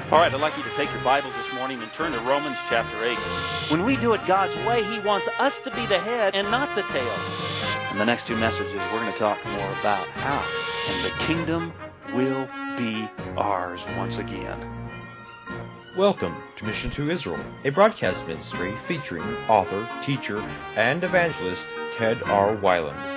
All right, I'd like you to take your Bibles this morning and turn to Romans chapter 8. When we do it God's way, He wants us to be the head and not the tail. In the next two messages, we're going to talk more about how, and the kingdom will be ours once again. Welcome to Mission to Israel, a broadcast ministry featuring author, teacher, and evangelist Ted R. Weiland.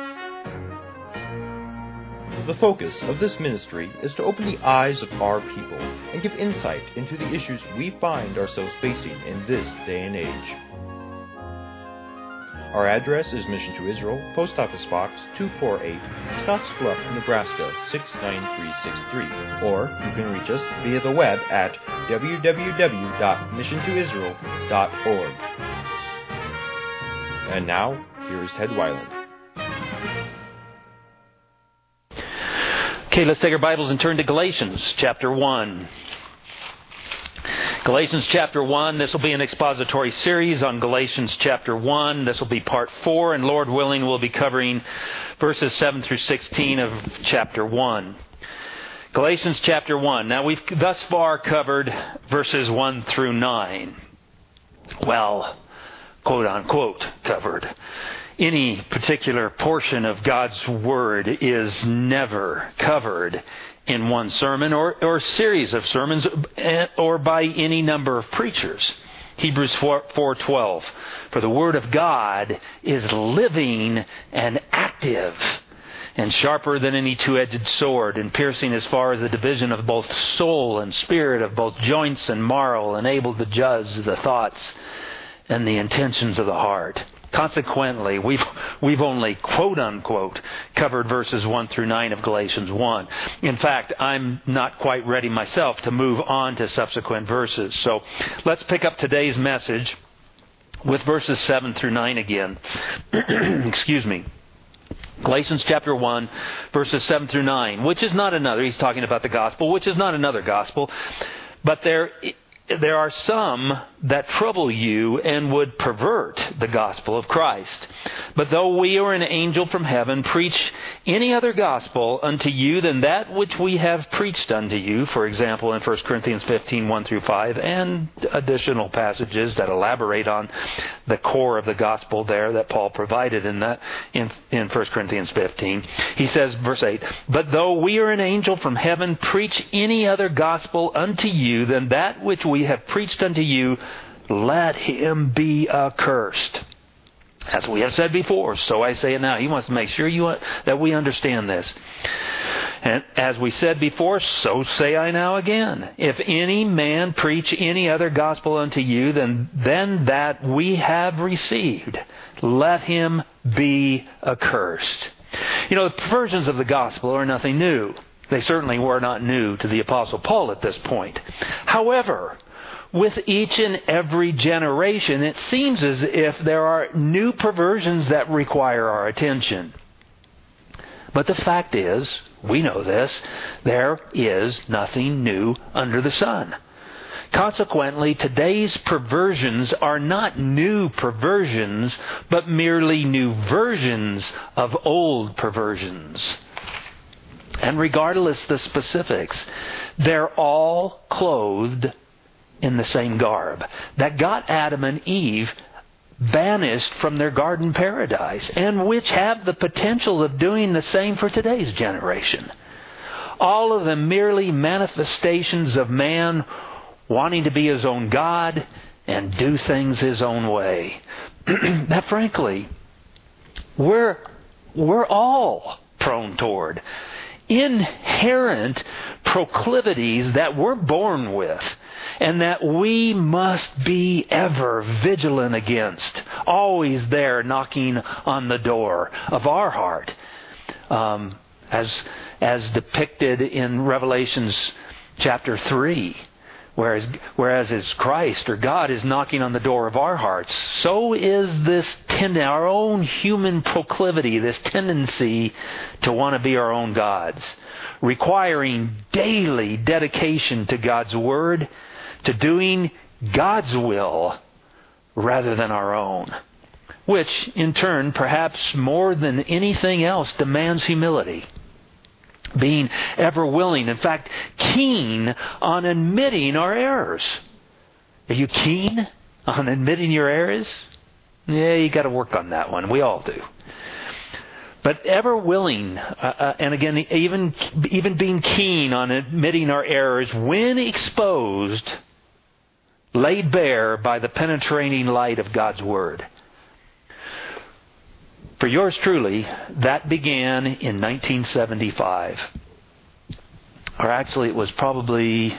The focus of this ministry is to open the eyes of our people and give insight into the issues we find ourselves facing in this day and age. Our address is Mission to Israel, Post Office Box 248, Scottsbluff, Nebraska 69363, or you can reach us via the web at www.missiontoisrael.org. And now, here is Ted Weiland. Okay, let's take our Bibles and turn to Galatians chapter 1. Galatians chapter 1, this will be an expository series on Galatians chapter 1. This will be part 4, and Lord willing, we'll be covering verses 7 through 16 of chapter 1. Galatians chapter 1. Now, we've thus far covered verses 1 through 9. Well, quote unquote, covered. Any particular portion of God's Word is never covered in one sermon or series of sermons or by any number of preachers. Hebrews 4:12. For the Word of God is living and active and sharper than any two-edged sword, and piercing as far as the division of both soul and spirit, of both joints and marrow, and able to judge the thoughts and the intentions of the heart. Consequently, we've only, quote-unquote, covered verses 1 through 9 of Galatians 1. In fact, I'm not quite ready myself to move on to subsequent verses. So let's pick up today's message with verses 7 through 9 again. Excuse me. Galatians chapter 1, verses 7 through 9, which is not another, he's talking about the gospel, which is not another gospel, but there are some that trouble you and would pervert the gospel of Christ. But though we or an angel from heaven preach any other gospel unto you than that which we have preached unto you, for example, in 1 Corinthians 15, 1 through 5, and additional passages that elaborate on the core of the gospel there that Paul provided in 1 Corinthians 15. He says, verse 8, but though we or an angel from heaven preach any other gospel unto you than that which we have preached unto you, let him be accursed. As we have said before, so I say it now. He wants to make sure that we understand this. And as we said before, so say I now again. If any man preach any other gospel unto you than that we have received, let him be accursed. You know, the perversions of the gospel are nothing new. They certainly were not new to the Apostle Paul at this point. However, with each and every generation, it seems as if there are new perversions that require our attention. But the fact is, we know this, there is nothing new under the sun. Consequently, today's perversions are not new perversions, but merely new versions of old perversions. And regardless the specifics, they're all clothed in the same garb that got Adam and Eve banished from their garden paradise, and which have the potential of doing the same for today's generation. All of them merely manifestations of man wanting to be his own God and do things his own way. Now, frankly, we're all prone toward inherent proclivities that we're born with, and that we must be ever vigilant against, always there knocking on the door of our heart, as depicted in Revelations chapter 3. Whereas as Christ or God is knocking on the door of our hearts, so is this our own human proclivity, this tendency to want to be our own gods, requiring daily dedication to God's Word, to doing God's will rather than our own, which in turn, perhaps more than anything else, demands humility. Being ever willing, in fact, keen on admitting our errors. Are you keen on admitting your errors? Yeah, you got to work on that one. We all do. But ever willing, and again, even being keen on admitting our errors when exposed, laid bare by the penetrating light of God's Word. For yours truly, that began in 1975. Or actually, it was probably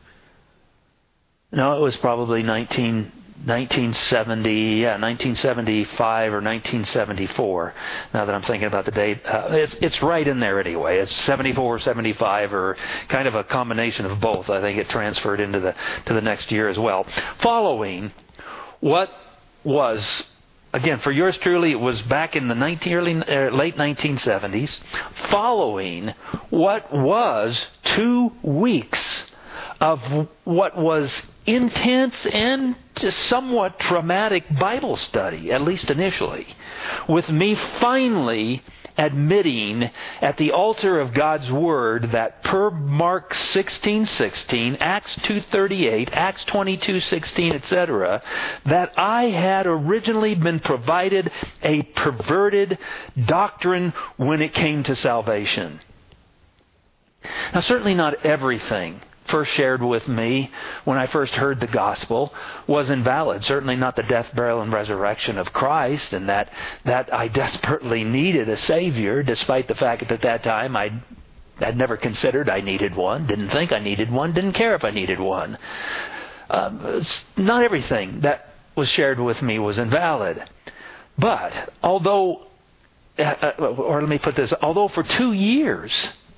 1975 or 1974. Now that I'm thinking about the date, it's right in there anyway. It's 74 or 75, or kind of a combination of both. I think it transferred into the next year as well. Following what was, again, for yours truly, it was back in the late 1970s. Following what was 2 weeks of what was intense and just somewhat traumatic Bible study, at least initially, with me finally admitting at the altar of God's Word that per Mark 16:16, Acts 2:38, Acts 22:16, etc., that I had originally been provided a perverted doctrine when it came to salvation. Now, certainly not everything first shared with me when I first heard the gospel was invalid. Certainly not the death, burial, and resurrection of Christ, and that I desperately needed a Savior, despite the fact that at that time I'd never considered I needed one, didn't think I needed one, didn't care if I needed one. Not everything that was shared with me was invalid. But although for 2 years,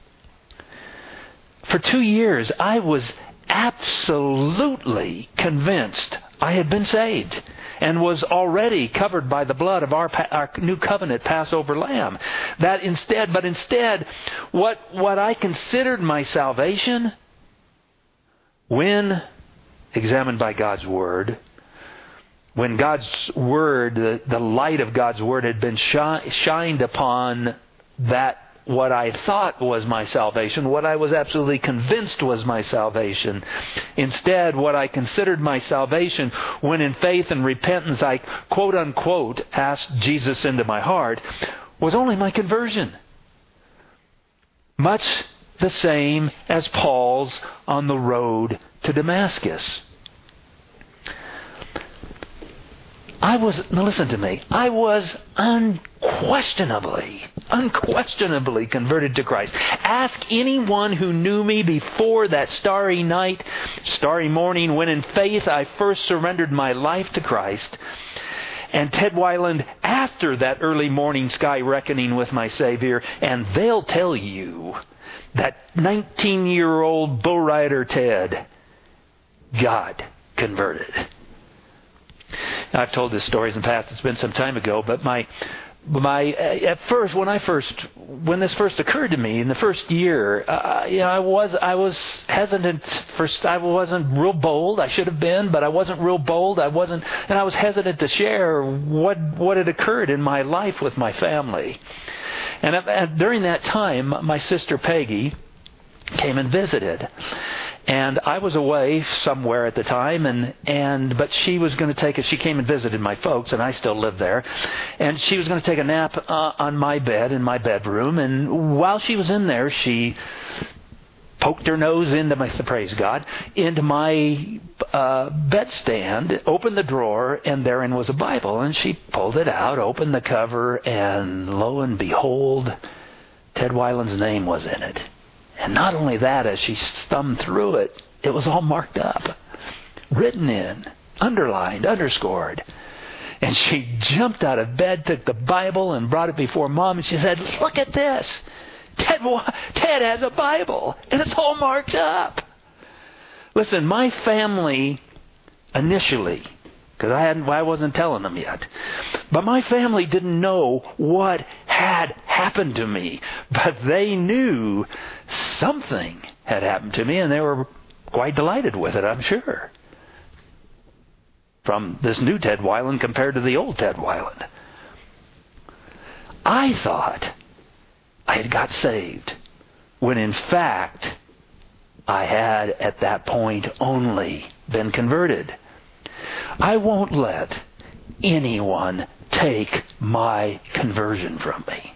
I was absolutely convinced I had been saved and was already covered by the blood of our new covenant Passover lamb. But instead, what I considered my salvation, when examined by God's Word, when God's Word, the light of God's Word had been shined upon that, what I thought was my salvation, what I was absolutely convinced was my salvation. Instead, what I considered my salvation, when in faith and repentance I, quote unquote, asked Jesus into my heart, was only my conversion. Much the same as Paul's on the road to Damascus. Now listen to me. I was unquestionably converted to Christ. Ask anyone who knew me before that starry morning, when in faith I first surrendered my life to Christ, and Ted Weiland after that early morning sky reckoning with my Savior, and they'll tell you that 19-year-old bull rider Ted got converted. Now, I've told this stories in the past. It's been some time ago, but at first, when this first occurred to me in the first year, I was hesitant. First, I wasn't real bold. I should have been, but I wasn't real bold. I was hesitant to share what had occurred in my life with my family. And during that time, my sister Peggy came and visited. And I was away somewhere at the time, but she was going to take she came and visited my folks, and I still lived there. And she was going to take a nap on my bed in my bedroom. And while she was in there, she poked her nose into my bedstand, opened the drawer, and therein was a Bible. And she pulled it out, opened the cover, and lo and behold, Ted Weiland's name was in it. And not only that, as she thumbed through it, it was all marked up, written in, underlined, underscored. And she jumped out of bed, took the Bible, and brought it before Mom, and she said, "Look at this. Ted has a Bible, and it's all marked up." Listen, my family initially, because I wasn't telling them yet, but my family didn't know what had happened to me. But they knew something had happened to me, and they were quite delighted with it, I'm sure. From this new Ted Weiland compared to the old Ted Weiland. I thought I had got saved when in fact I had at that point only been converted. I won't let anyone take my conversion from me.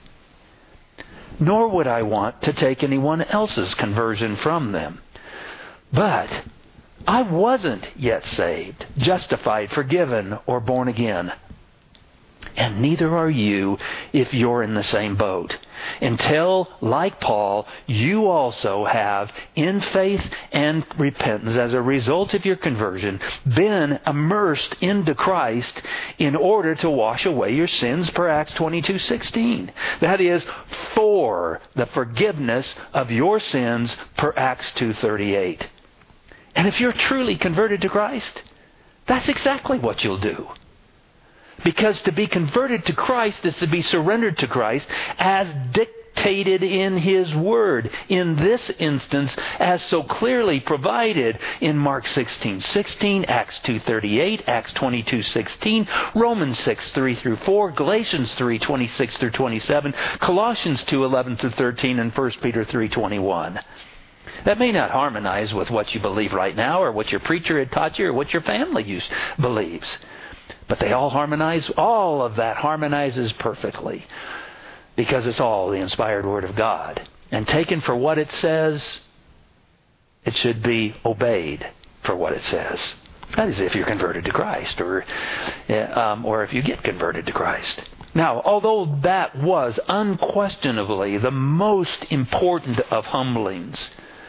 Nor would I want to take anyone else's conversion from them. But I wasn't yet saved, justified, forgiven, or born again. And neither are you if you're in the same boat. Until, like Paul, you also have, in faith and repentance, as a result of your conversion, been immersed into Christ in order to wash away your sins, per Acts 22:16. That is, for the forgiveness of your sins, per Acts 2:38. And if you're truly converted to Christ, that's exactly what you'll do. Because to be converted to Christ is to be surrendered to Christ as dictated in His Word. In this instance, as so clearly provided in Mark 16:16, Acts 2:38, Acts 22:16, Romans 6:3-4, Galatians 3:26-27, Colossians 2:11-13, and 1 Peter 3:21. That may not harmonize with what you believe right now, or what your preacher had taught you, or what your family believes. But they all harmonize. All of that harmonizes perfectly, because it's all the inspired Word of God. And taken for what it says, it should be obeyed for what it says. That is, if you're converted to Christ, or if you get converted to Christ. Now, although that was unquestionably the most important of humblings,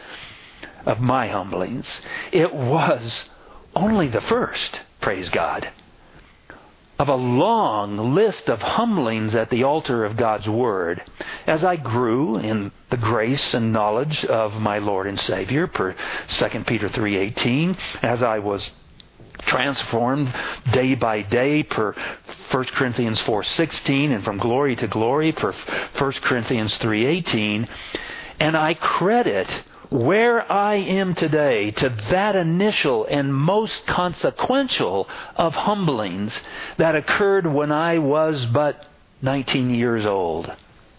of my humblings, it was only the first, praise God, of a long list of humblings at the altar of God's Word as I grew in the grace and knowledge of my Lord and Savior, per 2 Peter 3:18, as I was transformed day by day, per 1 Corinthians 4:16, and from glory to glory, per 1 Corinthians 3:18, and I credit where I am today to that initial and most consequential of humblings that occurred when I was but 19 years old.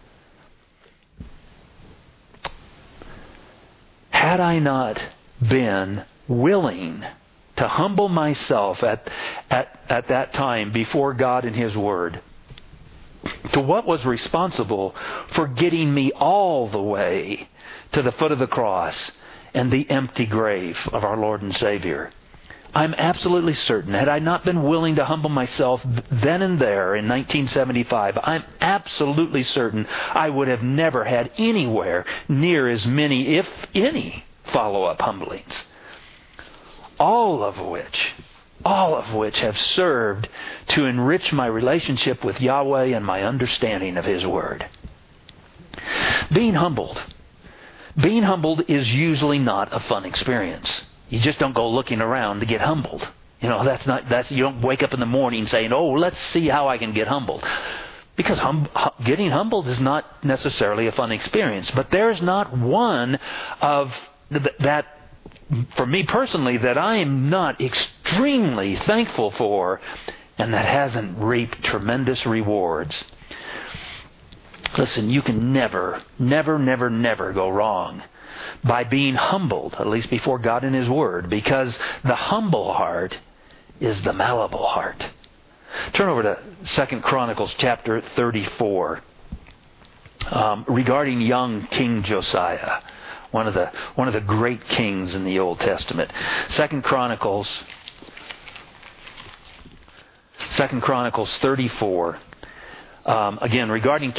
Had I not been willing to humble myself at that time before God and His Word, to what was responsible for getting me all the way to the foot of the cross and the empty grave of our Lord and Savior, I'm absolutely certain, had I not been willing to humble myself then and there in 1975, I'm absolutely certain I would have never had anywhere near as many, if any, follow-up humblings. All of which have served to enrich my relationship with Yahweh and my understanding of His Word. Being humbled is usually not a fun experience. You just don't go looking around to get humbled. You don't wake up in the morning saying, "Oh, let's see how I can get humbled." Because getting humbled is not necessarily a fun experience. But there's not one of that, for me personally, that I am not extremely thankful for, and that hasn't reaped tremendous rewards. Listen, you can never go wrong by being humbled, at least before God and His Word, because the humble heart is the malleable heart. Turn over to 2 Chronicles chapter 34, regarding young King Josiah, one of the great kings in the Old Testament. 2 Chronicles 34. Again, regarding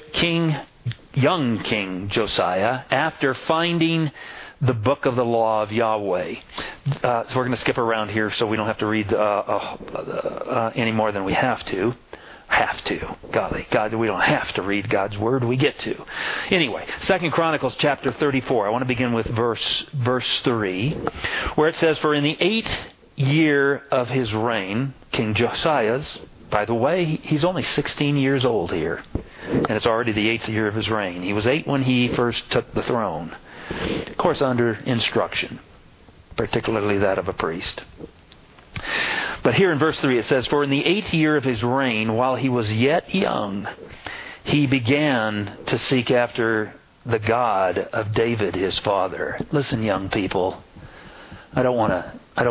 young King Josiah, after finding the book of the law of Yahweh. So we're going to skip around here so we don't have to read any more than we have to. Golly, God, we don't have to read God's Word. We get to. Anyway, 2 Chronicles chapter 34. I want to begin with verse 3, where it says, "For in the 8th year of his reign," King Josiah's, by the way, he's only 16 years old here, and it's already the 8th year of his reign. He was 8 when he first took the throne. Of course, under instruction, particularly that of a priest. But here in verse 3 it says, "For in the 8th year of his reign, while he was yet young, he began to seek after the God of David his father. Listen, young people, I don't want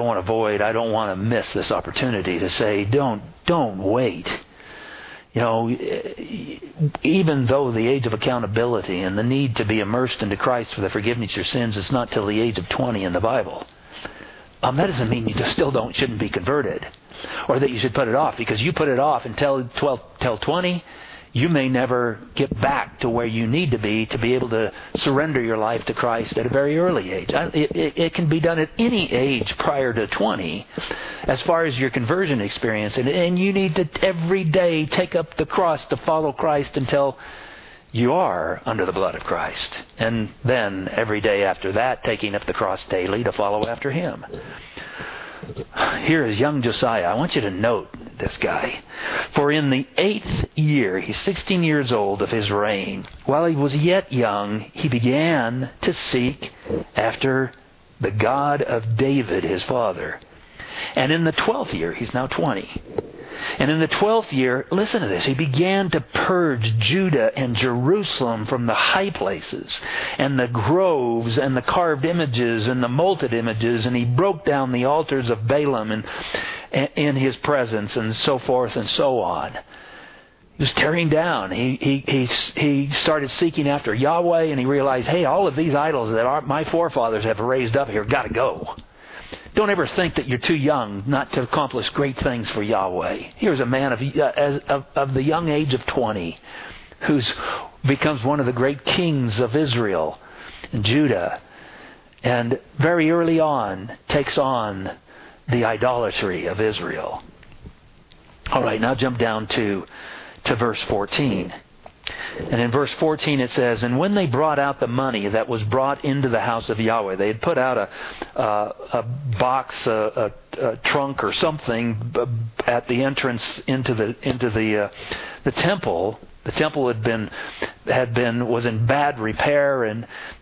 to miss this opportunity to say, don't wait. You know, even though the age of accountability and the need to be immersed into Christ for the forgiveness of your sins is not till the age of 20 in the Bible, that doesn't mean you just shouldn't be converted, or that you should put it off. Because you put it off until 20, you may never get back to where you need to be able to surrender your life to Christ at a very early age. It can be done at any age prior to 20 as far as your conversion experience. And you need to every day take up the cross to follow Christ until you are under the blood of Christ. And then every day after that, taking up the cross daily to follow after Him. Here is young Josiah. I want you to note this guy. For in the 8th year, he's 16 years old, of his reign, while he was yet young, he began to seek after the God of David his father. And in the 12th year, he's now 20. And in the 12th year, listen to this, he began to purge Judah and Jerusalem from the high places and the groves and the carved images and the molted images, and he broke down the altars of Balaam and in his presence, and so forth and so on. He was tearing down. He started seeking after Yahweh, and he realized, hey, all of these idols that my forefathers have raised up here got to go. Don't ever think that you're too young not to accomplish great things for Yahweh. Here's a man of the young age of 20 who becomes one of the great kings of Israel and Judah, and very early on takes on the idolatry of Israel. All right, now jump down to verse 14. And in verse 14 it says, and when they brought out the money that was brought into the house of Yahweh, they had put out a box, a trunk or something at the entrance into the temple. The temple was in bad repair, and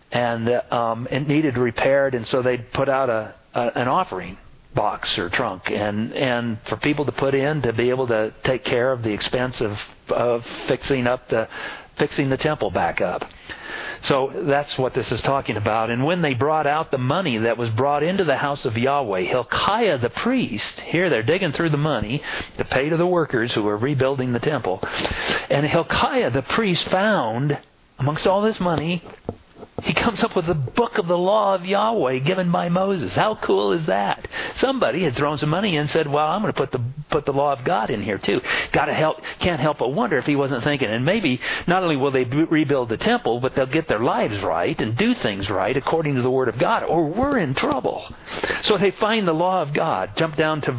it needed repaired, and so they put out an offering box or trunk, and for people to put in to be able to take care of the expense of fixing the temple back up. So that's what this is talking about. And when they brought out the money that was brought into the house of Yahweh, Hilkiah the priest, here they're digging through the money to pay to the workers who were rebuilding the temple, and Hilkiah the priest found amongst all this money, he comes up with the book of the law of Yahweh given by Moses. How cool is that? Somebody had thrown some money in and said, well, I'm going to put the law of God in here too. Can't help but wonder if he wasn't thinking, and maybe not only will they rebuild the temple, but they'll get their lives right and do things right according to the Word of God, or we're in trouble. So they find the law of God. Jump down to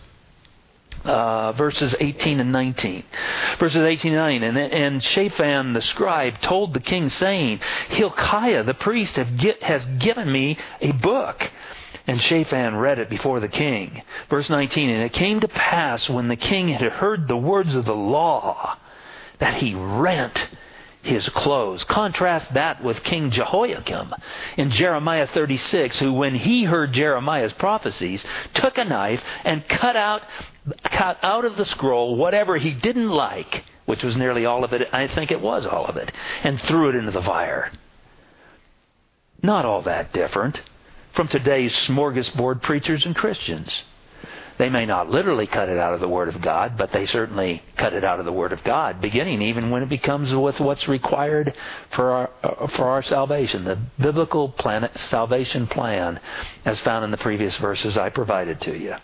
verses 18 and 19. Verses 18 and 19. And Shaphan the scribe told the king, saying, Hilkiah the priest has given me a book. And Shaphan read it before the king. Verse 19. And it came to pass, when the king had heard the words of the law, that he rent his clothes. Contrast that with King Jehoiakim in Jeremiah 36, who, when he heard Jeremiah's prophecies, took a knife and cut out of the scroll whatever he didn't like, which was nearly all of it, I think it was all of it, and threw it into the fire. Not all that different from today's smorgasbord preachers and Christians. They may not literally cut it out of the Word of God, but they certainly cut it out of the Word of God, beginning even when it becomes with what's required for our salvation, the biblical salvation plan as found in the previous verses I provided to you.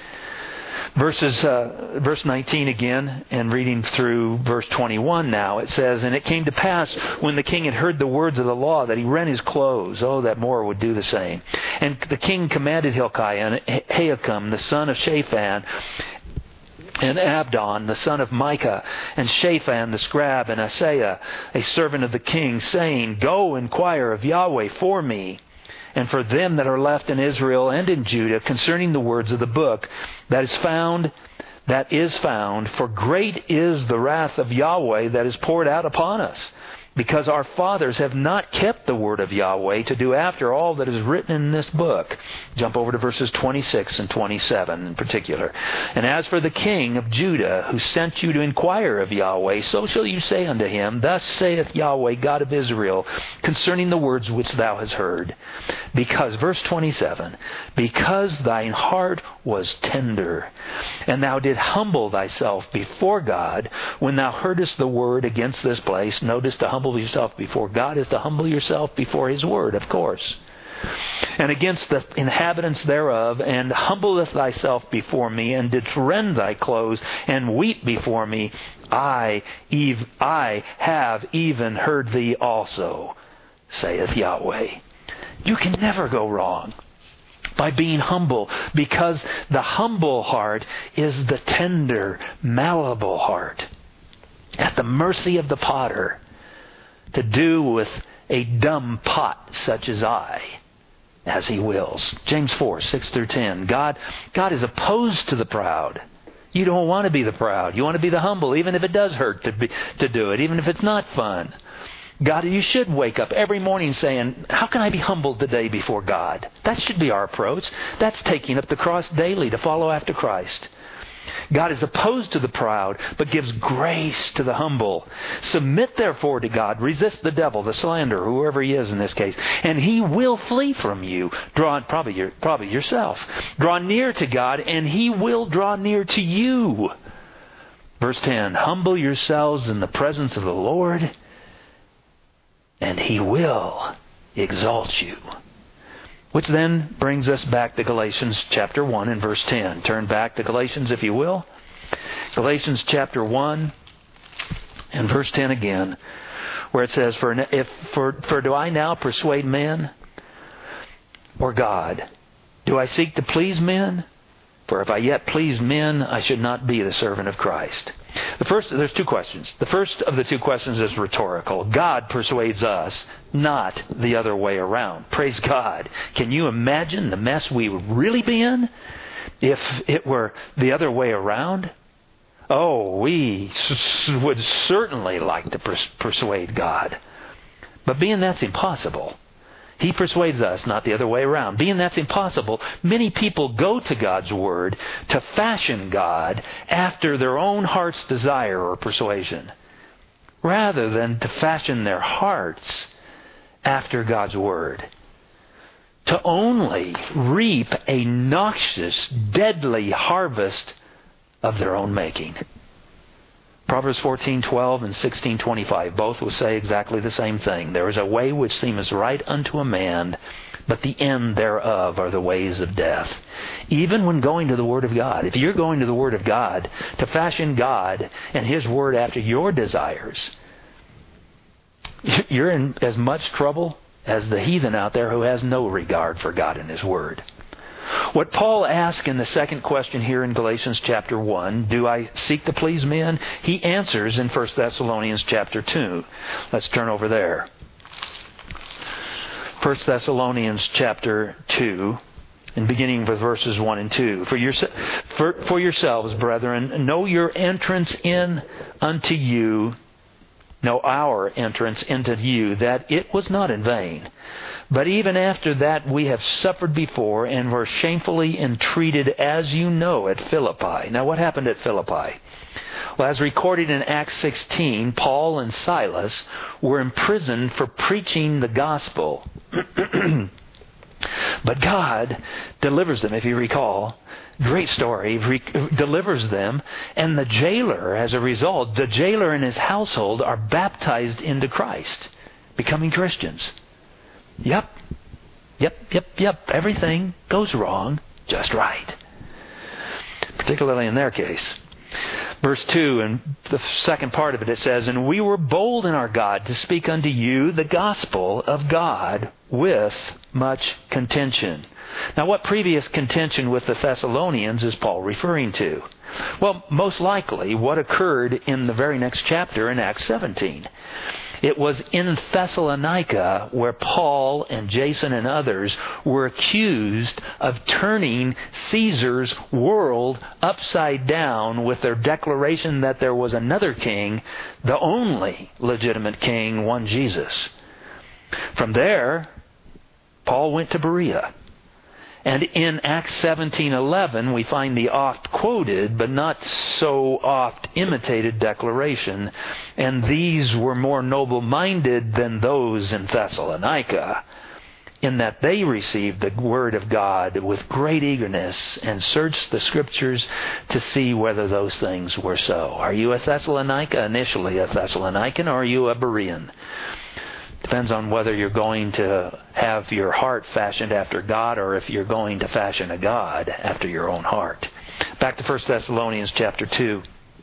Verse 19 again, and reading through verse 21 now, it says, and it came to pass, when the king had heard the words of the law, that he rent his clothes. Oh, that more would do the same. And the king commanded Hilkiah and Ahikam, the son of Shaphan, and Abdon, the son of Micah, and Shaphan the scribe, and Asaiah, a servant of the king, saying, go inquire of Yahweh for me, and for them that are left in Israel and in Judah, concerning the words of the book that is found, for great is the wrath of Yahweh that is poured out upon us. because our fathers have not kept the word of Yahweh to do after all that is written in this book. Jump over to verses 26 and 27 in particular. And as for the king of Judah, who sent you to inquire of Yahweh, so shall you say unto him, Thus saith Yahweh, God of Israel, concerning the words which thou hast heard. Because, verse 27, because thine heart was tender, and thou did humble thyself before God, when thou heardest the word against this place. Notice, to humble yourself before God is to humble yourself before His word, of course. And against the inhabitants thereof, and humblest thyself before me, and didst rend thy clothes, and weep before me, I have even heard thee also, saith Yahweh. You can never go wrong by being humble, because the humble heart is the tender, malleable heart, at the mercy of the potter, to do with a dumb pot such as I, as He wills. James 4, 6 through 10. God is opposed to the proud. You don't want to be the proud. You want to be the humble, even if it does hurt to do it, even if it's not fun. God, you should wake up every morning saying, how can I be humbled today before God? That should be our approach. That's taking up the cross daily to follow after Christ. God is opposed to the proud, but gives grace to the humble. Submit therefore to God. Resist the devil, the slanderer, whoever he is in this case, and he will flee from you. Probably yourself. Draw near to God, and He will draw near to you. Verse 10, humble yourselves in the presence of the Lord, and He will exalt you. Which then brings us back to Galatians chapter 1 and verse 10. Turn back to Galatians, if you will. Galatians chapter 1 and verse 10 again, where it says, For do I now persuade men or God? Do I seek to please men? For if I yet please men, I should not be the servant of Christ. There's two questions. The first of the two questions is rhetorical. God persuades us, not the other way around. Praise God. Can you imagine the mess we would really be in if it were the other way around? Oh, we would certainly like to persuade God. But being that's impossible, He persuades us, not the other way around. Being that's impossible, many people go to God's Word to fashion God after their own heart's desire or persuasion, rather than to fashion their hearts after God's Word, to only reap a noxious, deadly harvest of their own making. Proverbs 14:12 and 16:25 both will say exactly the same thing. There is a way which seemeth right unto a man, but the end thereof are the ways of death. Even when going to the Word of God, if you're going to the Word of God to fashion God and His Word after your desires, you're in as much trouble as the heathen out there who has no regard for God and His Word. What Paul asks in the second question here in Galatians chapter 1, do I seek to please men? He answers in 1 Thessalonians chapter 2. Let's turn over there. 1 Thessalonians chapter 2, and beginning with verses 1 and 2. For yourselves, brethren, know your entrance in unto you, know our entrance into you, that it was not in vain. But even after that we have suffered before and were shamefully entreated, as you know, at Philippi. Now what happened at Philippi? Well, as recorded in Acts 16, Paul and Silas were imprisoned for preaching the gospel. But God delivers them, if you recall. Great story. Delivers them. And the jailer, as a result, the jailer and his household are baptized into Christ, becoming Christians. Yep. Everything goes wrong just right. Particularly in their case. Verse 2, and the second part of it says, And we were bold in our God to speak unto you the gospel of God with much contention. Now, what previous contention with the Thessalonians is Paul referring to? Well, most likely what occurred in the very next chapter in Acts 17. It was in Thessalonica where Paul and Jason and others were accused of turning Caesar's world upside down with their declaration that there was another king, the only legitimate king, one Jesus. From there, Paul went to Berea. And in Acts 17:11, we find the oft-quoted, but not so oft-imitated declaration, and these were more noble-minded than those in Thessalonica, in that they received the Word of God with great eagerness and searched the Scriptures to see whether those things were so. Are you a Thessalonica, initially a Thessalonican, or are you a Berean? Depends on whether you're going to have your heart fashioned after God or if you're going to fashion a God after your own heart. Back to 1 Thessalonians chapter 2.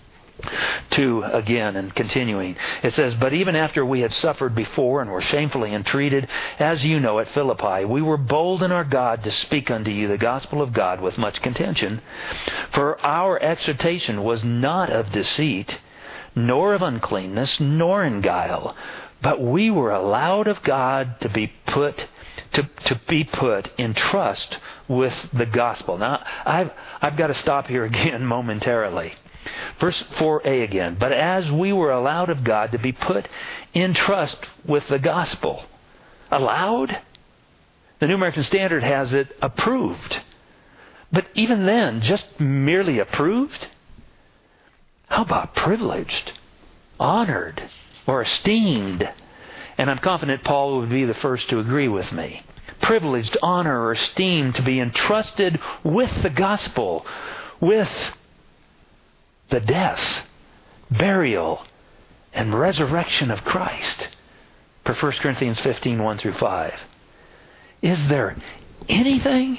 2 again and continuing. It says, "But even after we had suffered before and were shamefully entreated, as you know, at Philippi, we were bold in our God to speak unto you the gospel of God with much contention. For our exhortation was not of deceit, nor of uncleanness, nor in guile, but we were allowed of God to be put in trust with the gospel." Now, I've got to stop here again momentarily. Verse 4a again. "But as we were allowed of God to be put in trust with the gospel." Allowed? The New American Standard has it approved. But even then, just merely approved? How about privileged, honored, or esteemed? And I'm confident Paul would be the first to agree with me. Privileged, honor, or esteemed to be entrusted with the gospel, with the death, burial, and resurrection of Christ. Per 1 Corinthians 15, 1 through 5. Is there anything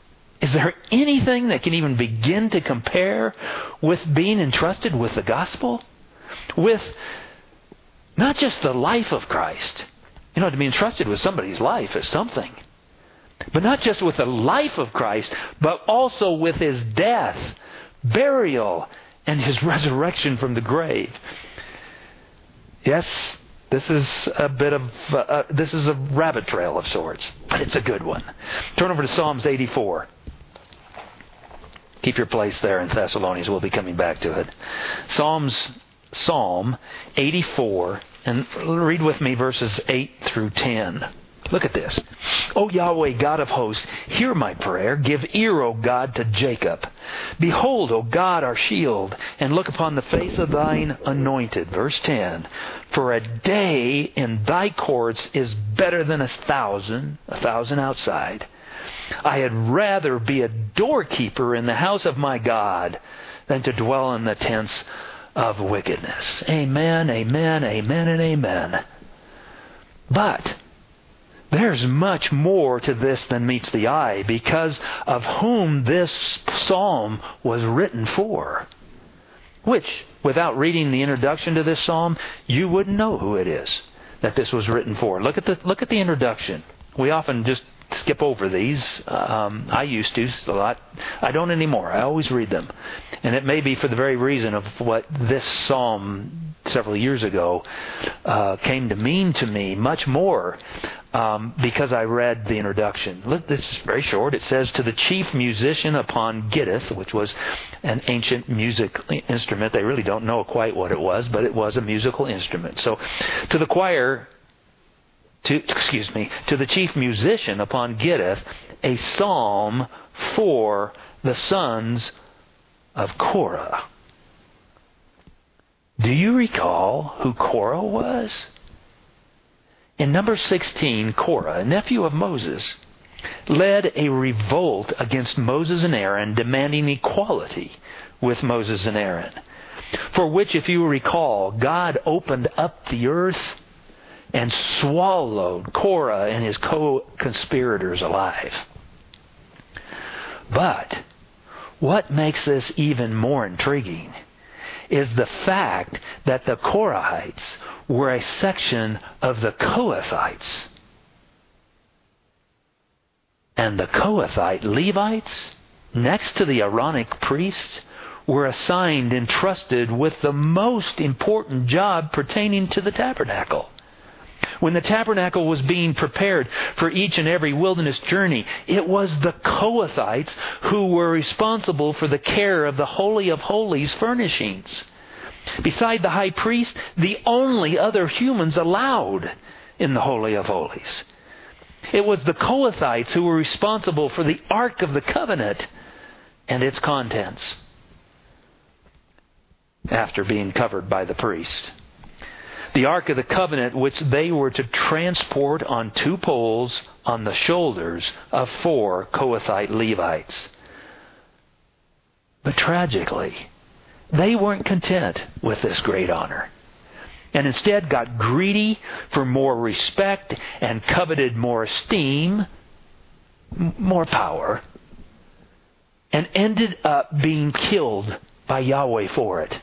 that can even begin to compare with being entrusted with the gospel? With not just the life of Christ. You know, to be entrusted with somebody's life is something. But not just with the life of Christ, but also with His death, burial, and His resurrection from the grave. Yes, this is a rabbit trail of sorts, but it's a good one. Turn over to Psalms 84. Keep your place there in Thessalonians. We'll be coming back to it. Psalm 84, and read with me verses 8 through 10. Look at this. "O Yahweh, God of hosts, hear my prayer. Give ear, O God, to Jacob. Behold, O God, our shield, and look upon the face of thine anointed." Verse 10. "For a day in thy courts is better than 1,000 outside. I had rather be a doorkeeper in the house of my God than to dwell in the tents of wickedness." Amen, amen, amen, and amen. But there's much more to this than meets the eye, because of whom this psalm was written for. Which, without reading the introduction to this psalm, you wouldn't know who it is that this was written for. Look at the introduction. We often just skip over these. I used to a lot. I don't anymore. I always read them. And it may be for the very reason of what this psalm several years ago came to mean to me much more because I read the introduction. This is very short. It says, "To the chief musician upon gittith," which was an ancient music instrument. They really don't know quite what it was, but it was a musical instrument. So, to the choir... to the chief musician upon gittith, a psalm for the sons of Korah. Do you recall who Korah was? In Numbers 16, Korah, a nephew of Moses, led a revolt against Moses and Aaron, demanding equality with Moses and Aaron. For which, if you recall, God opened up the earth and swallowed Korah and his co-conspirators alive. But what makes this even more intriguing is the fact that the Korahites were a section of the Kohathites. And the Kohathite Levites, next to the Aaronic priests, were assigned, entrusted with the most important job pertaining to the tabernacle. When the tabernacle was being prepared for each and every wilderness journey, it was the Kohathites who were responsible for the care of the Holy of Holies furnishings. Beside the high priest, the only other humans allowed in the Holy of Holies. It was the Kohathites who were responsible for the Ark of the Covenant and its contents after being covered by the priest. The Ark of the Covenant, which they were to transport on 2 poles on the shoulders of 4 Kohathite Levites. But tragically, they weren't content with this great honor, and instead got greedy for more respect and coveted more esteem, more power, and ended up being killed by Yahweh for it.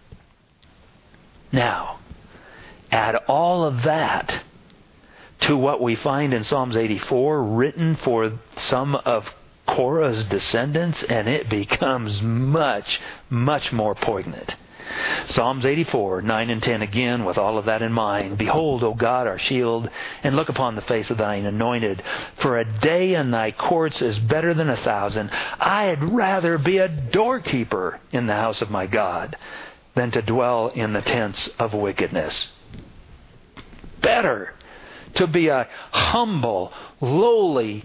Now, add all of that to what we find in Psalms 84, written for some of Korah's descendants, and it becomes much, much more poignant. Psalms 84, 9 and 10 again, with all of that in mind. Behold, O God, our shield, and look upon the face of thine anointed. For a day in thy courts is better than 1,000. I'd rather be a doorkeeper in the house of my God than to dwell in the tents of wickedness. Better to be humble, lowly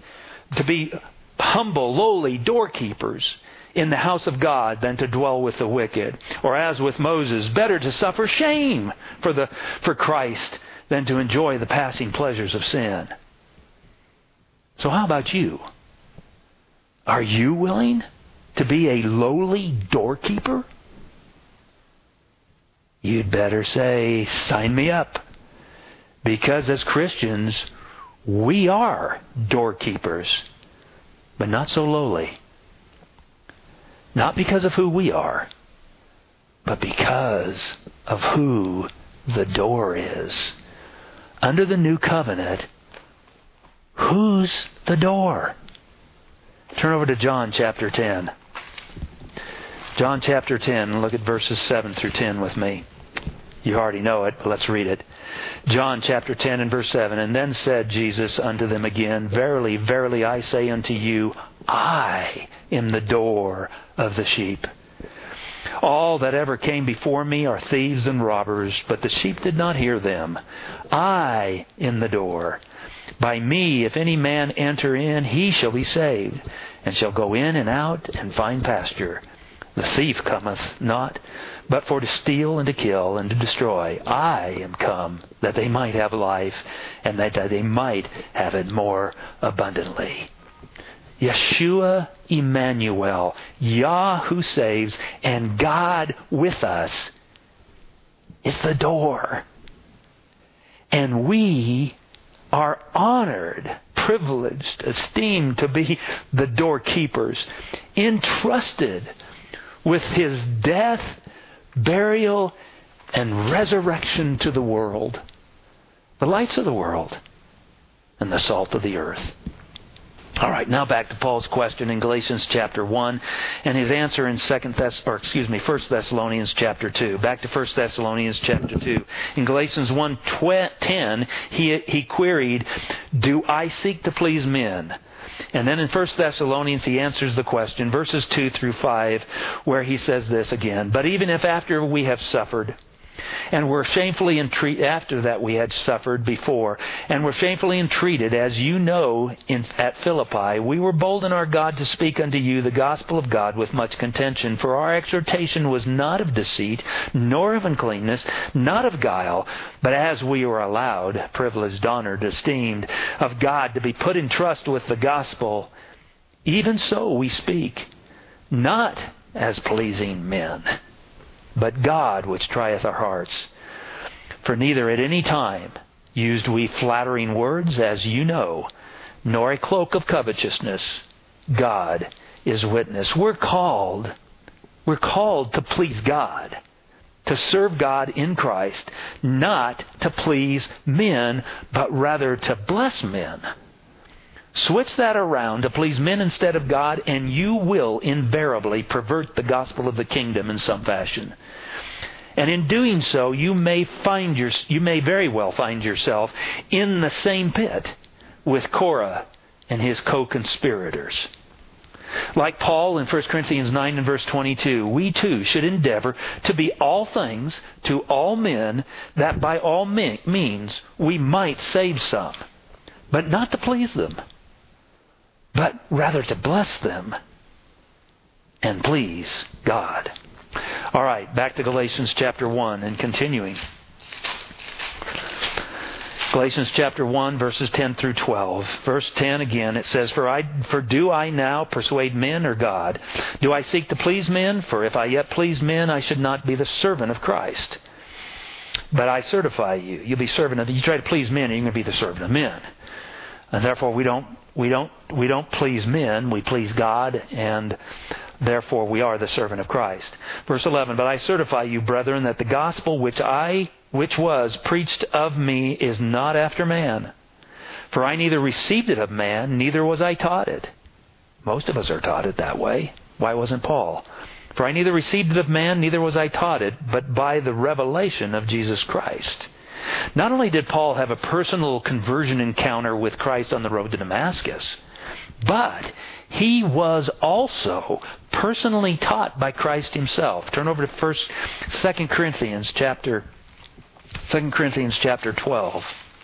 doorkeepers in the house of God than to dwell with the wicked. Or as with Moses, better to suffer shame for Christ than to enjoy the passing pleasures of sin. So how about you? Are you willing to be a lowly doorkeeper? You'd better say, sign me up. Because as Christians, we are doorkeepers, but not so lowly. Not because of who we are, but because of who the door is. Under the new covenant, who's the door? Turn over to John chapter 10. John chapter 10, look at verses 7 through 10 with me. You already know it, but let's read it. John chapter 10 and verse 7, And then said Jesus unto them again, Verily, verily, I say unto you, I am the door of the sheep. All that ever came before me are thieves and robbers, but the sheep did not hear them. I am the door. By me, if any man enter in, he shall be saved, and shall go in and out and find pasture. The thief cometh not, but for to steal and to kill and to destroy. I am come, that they might have life, and that they might have it more abundantly. Yeshua Emmanuel, Yah who saves, and God with us, is the door. And we are honored, privileged, esteemed to be the doorkeepers, entrusted with His death, burial, and resurrection to the world, the lights of the world, and the salt of the earth. All right, now back to Paul's question in Galatians chapter 1 and his answer in 1 Thessalonians chapter 2. Back to 1 Thessalonians chapter 2. In Galatians 1:10, he queried, Do I seek to please men? And then in 1 Thessalonians he answers the question, verses 2 through 5, where he says this again, But even if after we have suffered, and were shamefully entreated, after that we had suffered before, and were shamefully entreated, as you know, at Philippi, we were bold in our God to speak unto you the gospel of God with much contention. For our exhortation was not of deceit, nor of uncleanness, not of guile, but as we were allowed, privileged, honored, esteemed, of God to be put in trust with the gospel, even so we speak, not as pleasing men, but God which trieth our hearts. For neither at any time used we flattering words, as you know, nor a cloak of covetousness. God is witness. We're called to please God, to serve God in Christ, not to please men, but rather to bless men. Switch that around to please men instead of God, and you will invariably pervert the gospel of the kingdom in some fashion. And in doing so, you may very well find yourself in the same pit with Korah and his co-conspirators. Like Paul in 1 Corinthians 9 and verse 22, we too should endeavor to be all things to all men, that by all means we might save some, but not to please them, but rather to bless them and please God. All right, back to Galatians chapter 1 and continuing. Galatians chapter 1, verses 10 through 12. Verse 10 again, it says, For do I now persuade men or God? Do I seek to please men? For if I yet please men, I should not be the servant of Christ. But I certify you. You'll be servant of, you try to please men, and you're going to be the servant of men. And therefore we don't please men, we please God, and therefore we are the servant of Christ. Verse 11, But I certify you, brethren, that the gospel which was preached of me is not after man. For I neither received it of man, neither was I taught it. Most of us are taught it that way. Why wasn't Paul? For I neither received it of man, neither was I taught it, but by the revelation of Jesus Christ. Not only did Paul have a personal conversion encounter with Christ on the road to Damascus, but he was also personally taught by Christ himself. Turn over to 2 Corinthians chapter 12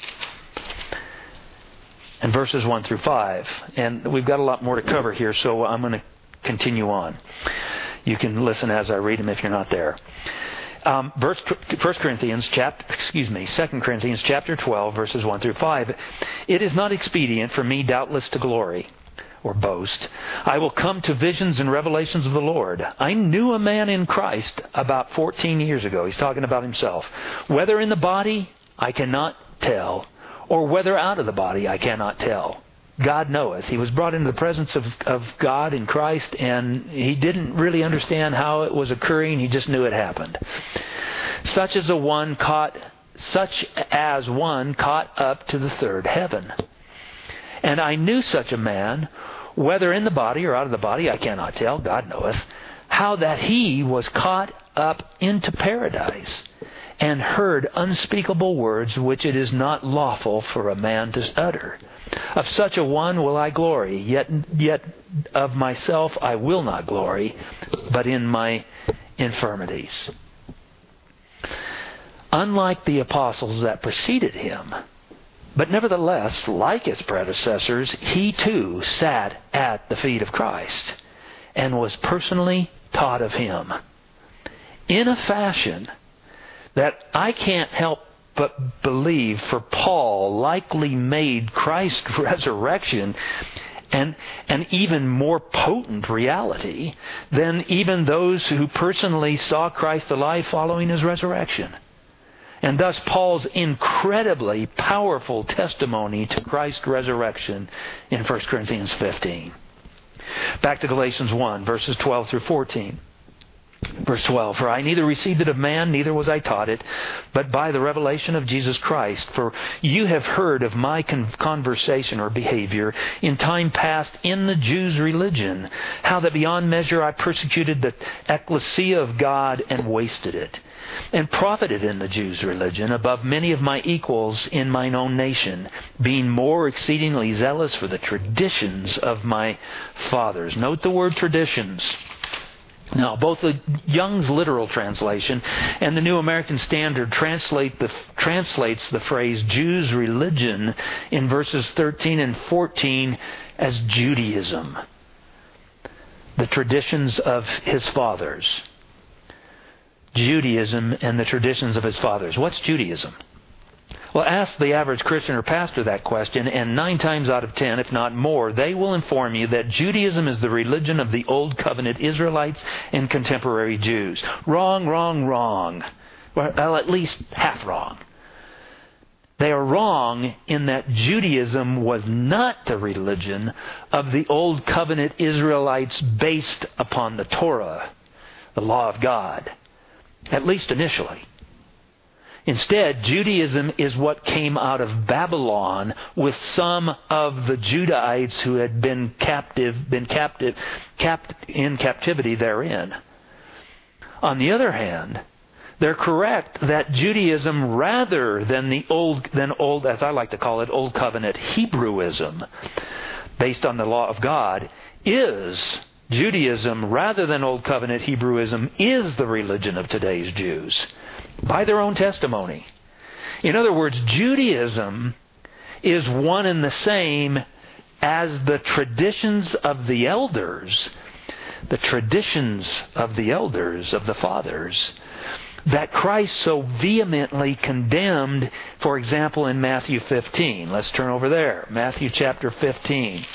and verses 1 through 5. And we've got a lot more to cover here, so I'm going to continue on. You can listen as I read them if you're not there. 2 Corinthians chapter 12, verses 1 through 5. It is not expedient for me, doubtless, to glory or boast. I will come to visions and revelations of the Lord. I knew a man in Christ about 14 years ago. He's talking about himself. Whether in the body, I cannot tell, or whether out of the body, I cannot tell. God knoweth. He was brought into the presence of God in Christ, and he didn't really understand how it was occurring. He just knew it happened. Such as one caught up to the third heaven. And I knew such a man, whether in the body or out of the body, I cannot tell, God knoweth, how that he was caught up into paradise, and heard unspeakable words which it is not lawful for a man to utter. Of such a one will I glory, yet of myself I will not glory, but in my infirmities. Unlike the apostles that preceded him, but nevertheless, like his predecessors, he too sat at the feet of Christ and was personally taught of him in a fashion that I can't help but believe for Paul likely made Christ's resurrection an even more potent reality than even those who personally saw Christ alive following his resurrection. And thus Paul's incredibly powerful testimony to Christ's resurrection in 1 Corinthians 15. Back to Galatians 1, verses 12 through 14. Verse 12, For I neither received it of man, neither was I taught it, but by the revelation of Jesus Christ. For you have heard of my conversation or behavior in time past in the Jews' religion, how that beyond measure I persecuted the ecclesia of God and wasted it, and profited in the Jews' religion above many of my equals in mine own nation, being more exceedingly zealous for the traditions of my fathers. Note the word traditions. Now, both the Young's literal translation and the New American Standard translates the phrase Jews' religion in verses 13 and 14 as Judaism, the traditions of his fathers. Judaism and the traditions of his fathers. What's Judaism? Well, ask the average Christian or pastor that question, and 9 times out of 10, if not more, they will inform you that Judaism is the religion of the Old Covenant Israelites and contemporary Jews. Wrong, wrong, wrong. Well, at least half wrong. They are wrong in that Judaism was not the religion of the Old Covenant Israelites based upon the Torah, the law of God, at least initially. Instead, Judaism is what came out of Babylon with some of the Judahites who had been kept in captivity therein. On the other hand, They're correct that Judaism, rather than old, as I like to call it, Old Covenant Hebrewism, based on the law of God, Judaism, rather than Old Covenant Hebrewism, is the religion of today's Jews, by their own testimony. In other words, Judaism is one and the same as the traditions of the elders, of the fathers, that Christ so vehemently condemned, for example, in Matthew 15. Let's turn over there. Matthew chapter 15.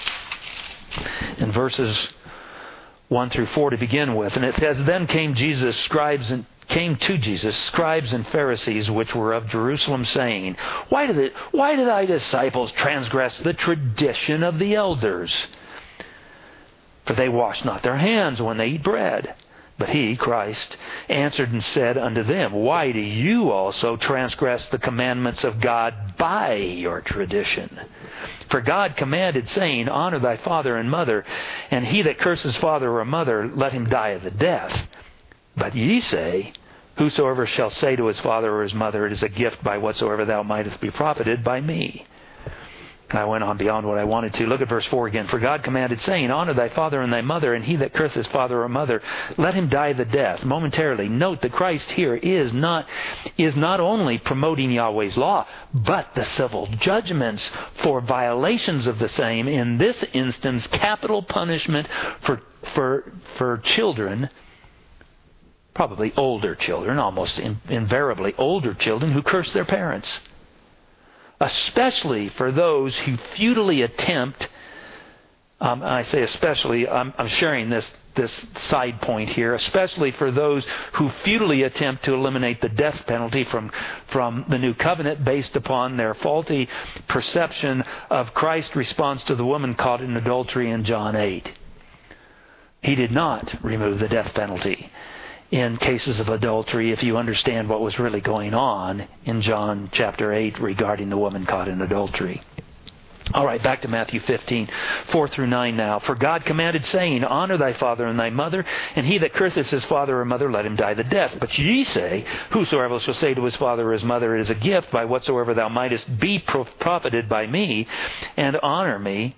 In verses 1 through 4 to begin with. And it says, Then came to Jesus scribes and Pharisees which were of Jerusalem, saying, Why do thy disciples transgress the tradition of the elders? For they wash not their hands when they eat bread. But he, Christ, answered and said unto them, Why do you also transgress the commandments of God by your tradition? For God commanded, saying, Honor thy father and mother, and he that curses father or mother, let him die of the death. But ye say, Whosoever shall say to his father or his mother, It is a gift by whatsoever thou mightest be profited by me. I went on beyond what I wanted to. Look at verse 4 again. For God commanded, saying, Honor thy father and thy mother, and he that curseth his father or mother, let him die the death. Momentarily, note that Christ here is not only promoting Yahweh's law, but the civil judgments for violations of the same. In this instance, capital punishment for children, probably older children, almost invariably older children who curse their parents. Especially for those who futilely attempt, I say especially, I'm sharing this side point here, especially for those who futilely attempt to eliminate the death penalty from the new covenant based upon their faulty perception of Christ's response to the woman caught in adultery in John 8. He did not remove the death penalty in cases of adultery, if you understand what was really going on in John chapter 8 regarding the woman caught in adultery. All right, back to Matthew 15, 4 through 9 now. For God commanded, saying, Honor thy father and thy mother, and he that curseth his father or mother, let him die the death. But ye say, Whosoever shall say to his father or his mother, It is a gift by whatsoever thou mightest be profited by me, and honor me,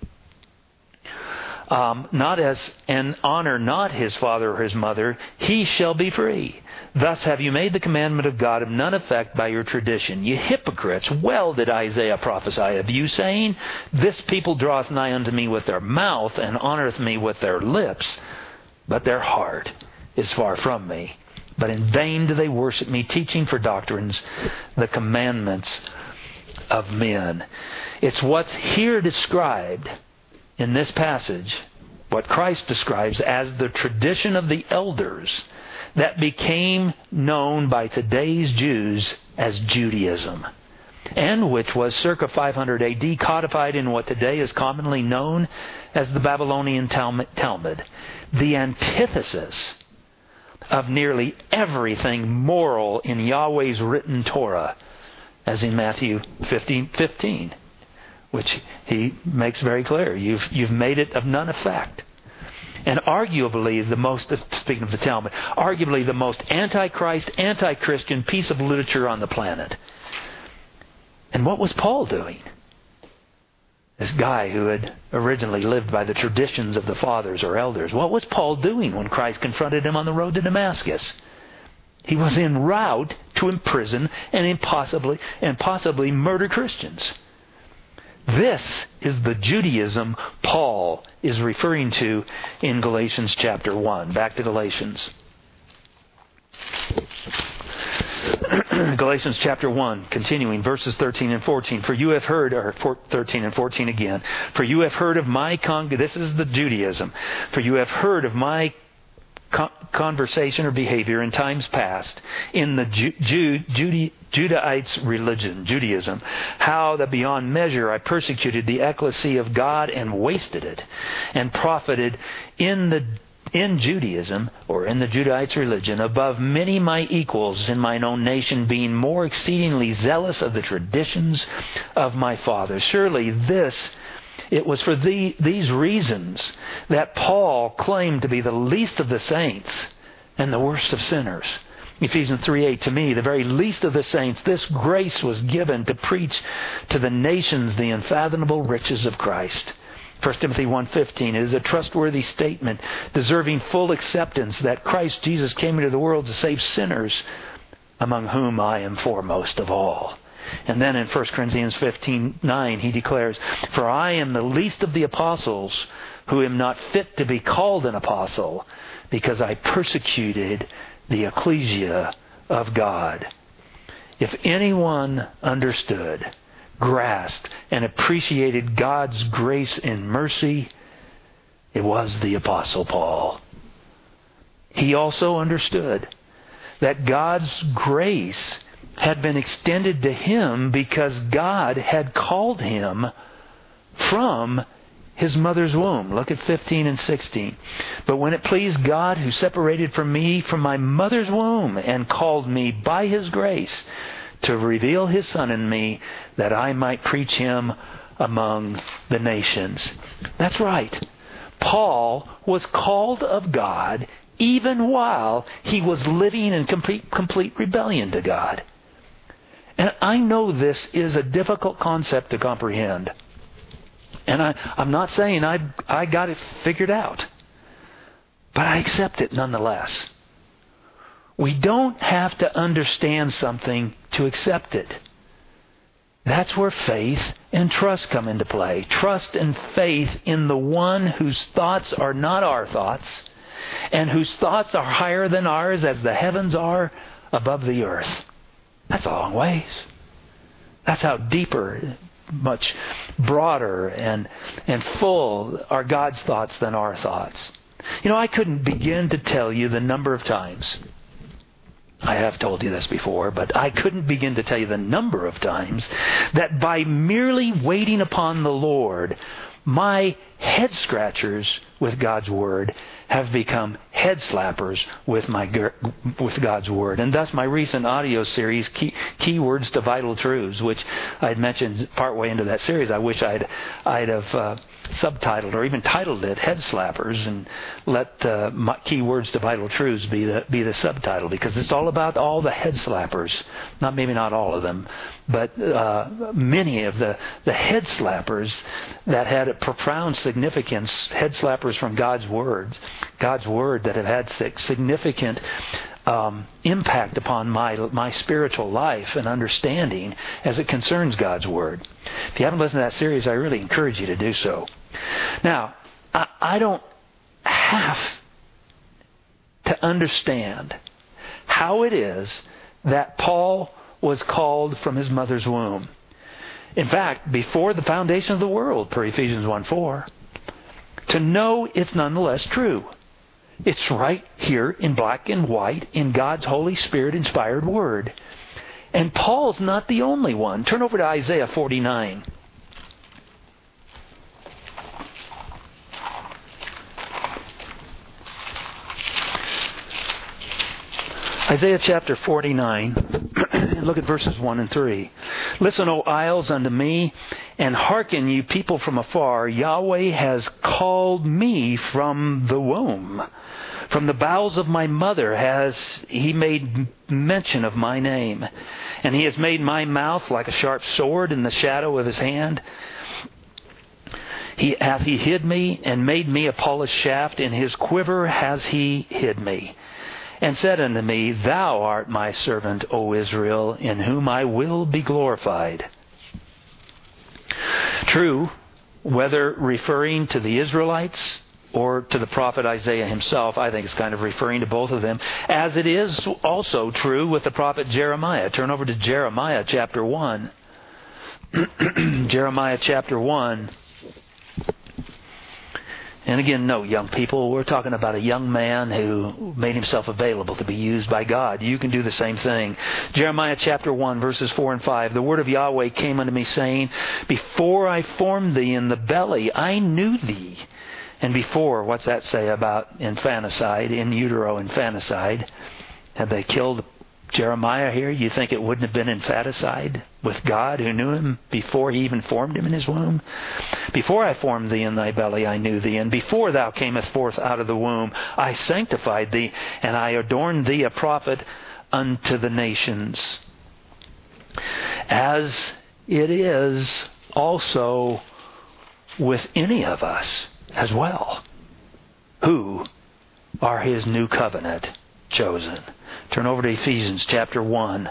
and honor not his father or his mother, he shall be free. Thus have you made the commandment of God of none effect by your tradition. Ye hypocrites, well did Isaiah prophesy of you, saying, This people draweth nigh unto me with their mouth, and honoreth me with their lips, but their heart is far from me. But in vain do they worship me, teaching for doctrines the commandments of men. It's what's here described in this passage, what Christ describes as the tradition of the elders that became known by today's Jews as Judaism, and which was circa 500 AD codified in what today is commonly known as the Babylonian Talmud, the antithesis of nearly everything moral in Yahweh's written Torah, as in Matthew 15. Which he makes very clear. You've made it of none effect. And arguably speaking of the Talmud, arguably the most anti-Christ, anti-Christian piece of literature on the planet. And what was Paul doing? This guy who had originally lived by the traditions of the fathers or elders. What was Paul doing when Christ confronted him on the road to Damascus? He was en route to imprison and possibly murder Christians. This is the Judaism Paul is referring to in Galatians chapter 1. Back to Galatians. Galatians chapter 1, continuing, verses 13 and 14. For you have heard, 13 and 14 again. For you have heard of my this is the Judaism. For you have heard of my conversation or behavior in times past in the Judahites' religion, Judaism, how that beyond measure I persecuted the ecclesia of God and wasted it, and profited in Judaism, or in the Judahites' religion, above many my equals in mine own nation, being more exceedingly zealous of the traditions of my fathers. Surely it was for these reasons that Paul claimed to be the least of the saints and the worst of sinners. Ephesians 3:8, to me, the very least of the saints, this grace was given to preach to the nations the unfathomable riches of Christ. 1 Timothy 1:15, it is a trustworthy statement, deserving full acceptance, that Christ Jesus came into the world to save sinners, among whom I am foremost of all. And then in 1 Corinthians 15:9, he declares, for I am the least of the apostles, who am not fit to be called an apostle, because I persecuted the ecclesia of God. If anyone understood, grasped, and appreciated God's grace and mercy, it was the Apostle Paul. He also understood that God's grace had been extended to him because God had called him from his mother's womb. Look at 15 and 16. But when it pleased God, who separated from me from my mother's womb and called me by His grace to reveal His Son in me, that I might preach Him among the nations. That's right. Paul was called of God even while he was living in complete rebellion to God. And I know this is a difficult concept to comprehend. And I'm not saying I got it figured out. But I accept it nonetheless. We don't have to understand something to accept it. That's where faith and trust come into play. Trust and faith in the one whose thoughts are not our thoughts, and whose thoughts are higher than ours as the heavens are above the earth. That's a long ways. That's how deeper, much broader and full are God's thoughts than our thoughts. You know, I couldn't begin to tell you the number of times, I have told you this before, but I couldn't begin to tell you the number of times that by merely waiting upon the Lord, my head scratchers with God's Word have become head slappers with God's Word. And thus my recent audio series, Keywords to Vital Truths, which I'd mentioned partway into that series, I wish I'd have subtitled or even titled it Head Slappers, and let Keywords to Vital Truths be the subtitle, because it's all about all the head slappers. Maybe not all of them, but many of the head slappers that had a profound significance, head slappers from God's Word that have had significant impact upon my spiritual life and understanding as it concerns God's Word. If you haven't listened to that series, I really encourage you to do so. Now, I don't have to understand how it is that Paul was called from his mother's womb. In fact, before the foundation of the world, per Ephesians 1:4, to know it's nonetheless true. It's right here in black and white in God's Holy Spirit-inspired Word. And Paul's not the only one. Turn over to Isaiah 49. Isaiah chapter 49, look at verses 1 and 3. Listen, O isles, unto me, and hearken, you people from afar. Yahweh has called me from the womb. From the bowels of my mother has He made mention of my name. And He has made my mouth like a sharp sword in the shadow of His hand. Hath He hid me, and made me a polished shaft. In His quiver has He hid me. And said unto me, Thou art my servant, O Israel, in whom I will be glorified. True, whether referring to the Israelites or to the prophet Isaiah himself, I think it's kind of referring to both of them, as it is also true with the prophet Jeremiah. Turn over to Jeremiah chapter 1. Jeremiah chapter 1. And again, note, young people, we're talking about a young man who made himself available to be used by God. You can do the same thing. Jeremiah chapter 1, verses 4 and 5. The word of Yahweh came unto me, saying, Before I formed thee in the belly, I knew thee. And before, what's that say about infanticide, in utero infanticide? Had they killed Jeremiah here? You think it wouldn't have been infanticide with God, who knew him before He even formed him in his womb? Before I formed thee in thy belly, I knew thee. And before thou camest forth out of the womb, I sanctified thee, and I adorned thee a prophet unto the nations, as it is also with any of us as well, who are His new covenant chosen. Turn over to Ephesians chapter 1.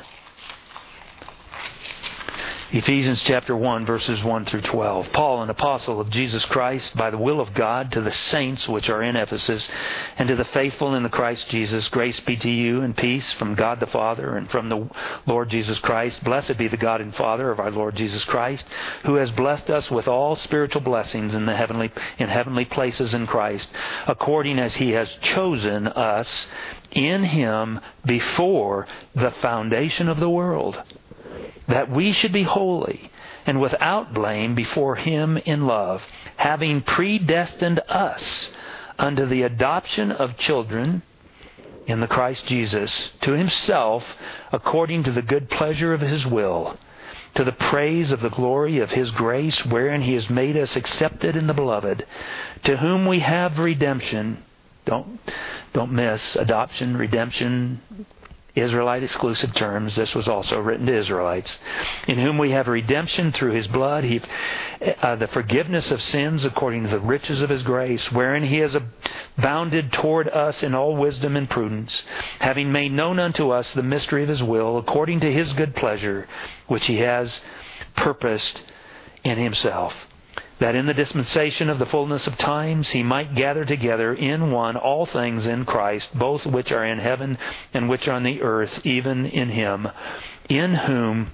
Ephesians chapter 1, verses 1 through 12. Paul, an apostle of Jesus Christ, by the will of God, to the saints which are in Ephesus, and to the faithful in the Christ Jesus, grace be to you and peace from God the Father and from the Lord Jesus Christ. Blessed be the God and Father of our Lord Jesus Christ, who has blessed us with all spiritual blessings in heavenly places in Christ, according as He has chosen us in Him before the foundation of the world, that we should be holy and without blame before Him in love, having predestined us unto the adoption of children in the Christ Jesus, to Himself, according to the good pleasure of His will, to the praise of the glory of His grace, wherein He has made us accepted in the Beloved, to whom we have redemption. Don't miss adoption, redemption, Israelite exclusive terms. This was also written to Israelites. In whom we have redemption through His blood, the forgiveness of sins according to the riches of His grace, wherein He has abounded toward us in all wisdom and prudence, having made known unto us the mystery of His will, according to His good pleasure, which He has purposed in Himself, that in the dispensation of the fullness of times He might gather together in one all things in Christ, both which are in heaven and which are on the earth, even in Him, in whom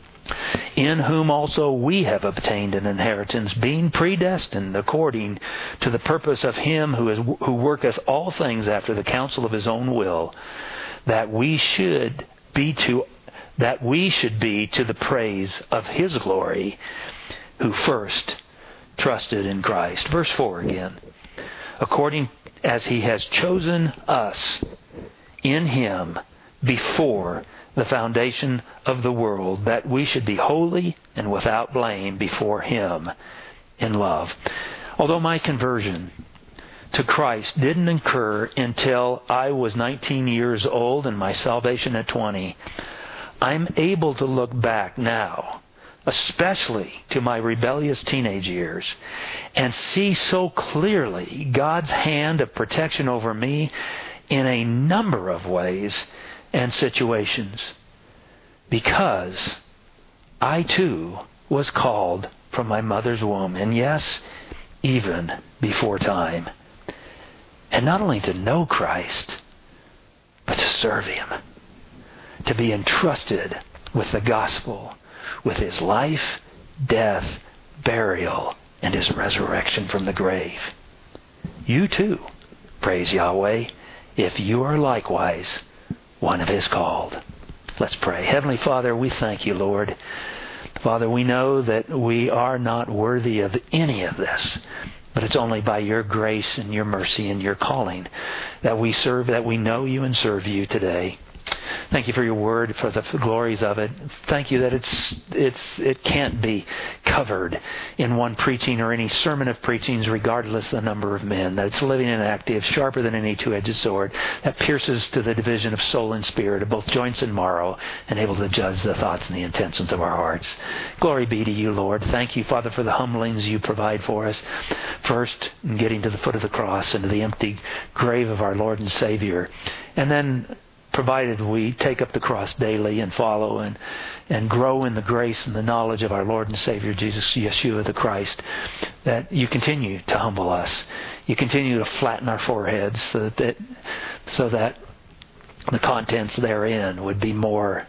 also we have obtained an inheritance, being predestined according to the purpose of Him who worketh all things after the counsel of His own will, that we should be to the praise of His glory, who first trusted in Christ. Verse 4 again. According as He has chosen us in Him before the foundation of the world, that we should be holy and without blame before Him in love. Although my conversion to Christ didn't occur until I was 19 years old and my salvation at 20, I'm able to look back now, especially to my rebellious teenage years, and see so clearly God's hand of protection over me in a number of ways and situations, because I too was called from my mother's womb, and yes, even before time. And not only to know Christ, but to serve Him, to be entrusted with the gospel, with His life, death, burial, and His resurrection from the grave. You too, praise Yahweh, if you are likewise one of His called. Let's pray. Heavenly Father, we thank You, Lord. Father, we know that we are not worthy of any of this, but it's only by Your grace and Your mercy and Your calling that we serve, that we know You and serve You today. Thank You for Your word, for the glories of it. Thank You that it can't be covered in one preaching or any sermon of preachings, regardless of the number of men. That it's living and active, sharper than any two-edged sword, that pierces to the division of soul and spirit, of both joints and marrow, and able to judge the thoughts and the intentions of our hearts. Glory be to You, Lord. Thank You, Father, for the humblings You provide for us. First, in getting to the foot of the cross and to the empty grave of our Lord and Savior. And then, provided we take up the cross daily and follow and grow in the grace and the knowledge of our Lord and Savior, Jesus, Yeshua the Christ, that You continue to humble us. You continue to flatten our foreheads so that the contents therein would be more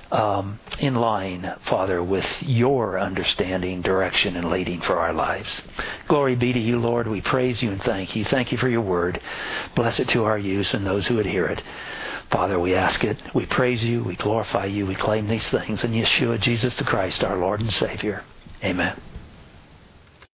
in line, Father, with Your understanding, direction, and leading for our lives. Glory be to You, Lord. We praise You and thank You. Thank You for Your word. Bless it to our use and those who would hear it. Father, we ask it. We praise You. We glorify You. We claim these things in Yeshua, Jesus the Christ, our Lord and Savior. Amen.